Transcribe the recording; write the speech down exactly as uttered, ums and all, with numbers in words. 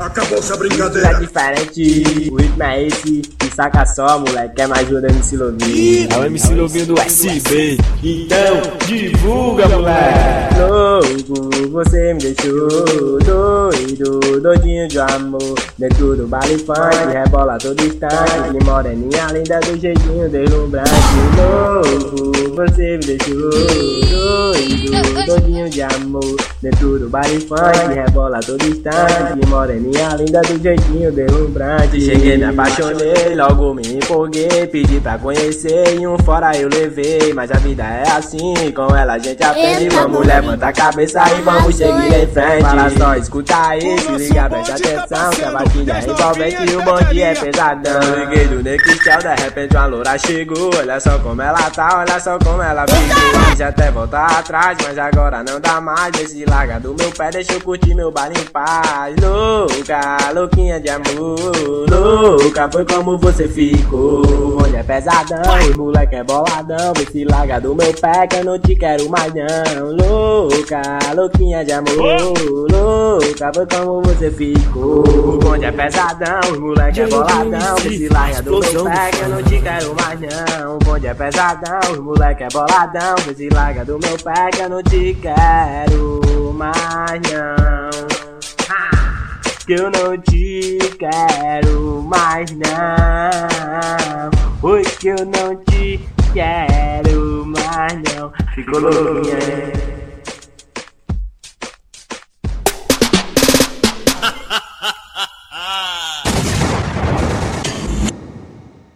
Acabou essa brincadeira. É diferente, o ritmo é esse. E saca só, moleque, é mais ajuda M C Lovinho. É o M C Lovinho do S B. Então, divulga, moleque. Louco, você me deixou doido, doidinho de amor. Dentro do baile funk, rebola todo instante. De moreninha linda do jeitinho deslumbrante. Louco, você me deixou doido, doidinho de amor. Dentro do baile funk, rebola todo instante. De moreninha linda do jeitinho deslumbrante. Cheguei, me apaixonei, logo me empolguei. Pedi pra conhecer e um fora eu levei. Mas a vida é assim, com ela a gente aprende. Vamos levantar a cabeça e vamos seguir em frente. Fala só, escuta aí, se liga, preste atenção. Que a batida é envolvente e o bonde é pesadão. Liguei do Nextel, de repente uma loura chegou. Olha só como ela tá, olha só como ela ficou. Quis até voltar atrás, mas agora não dá mais. Esse larga do meu pé, deixa eu curtir meu bar em paz. Louca, louquinha de amor. Louca, foi como você ficou. O bonde é pesadão, o moleque é boladão. Vê se larga do meu pé que eu não te quero mais não. Louca, louquinha de amor. Louca, foi como você ficou. O bonde é pesadão, o moleque é boladão. Vê se larga do meu pé que eu não te quero mais não. O bonde é pesadão, o moleque é boladão. Vê se larga do meu pé que eu não te quero mais não. Que eu não te quero mais não. Oi, que eu não te quero mais não. Ficou louquinha,